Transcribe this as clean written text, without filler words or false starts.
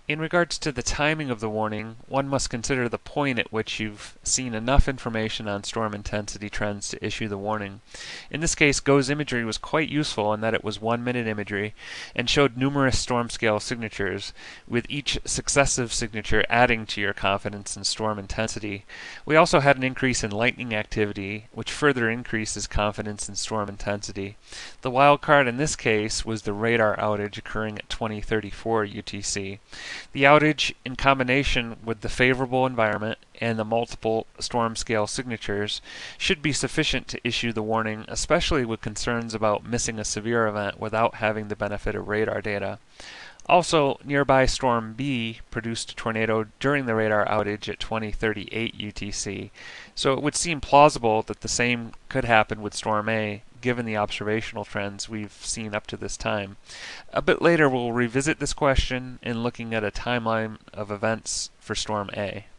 In regards to the timing of the warning, one must consider the point at which you've seen enough information on storm intensity trends to issue the warning. In this case, GOES imagery was quite useful in that it was 1-minute imagery and showed numerous storm scale signatures, with each successive signature adding to your confidence in storm intensity. We also had an increase in lightning activity, which further increases confidence in storm intensity. The wild card in this case was the radar outage occurring at 2034 UTC. The outage, in combination with the favorable environment and the multiple storm scale signatures, should be sufficient to issue the warning, especially with concerns about missing a severe event without having the benefit of radar data. Also, nearby Storm B produced a tornado during the radar outage at 2038 UTC, so it would seem plausible that the same could happen with Storm A, given the observational trends we've seen up to this time. A bit later, we'll revisit this question in looking at a timeline of events for Storm A.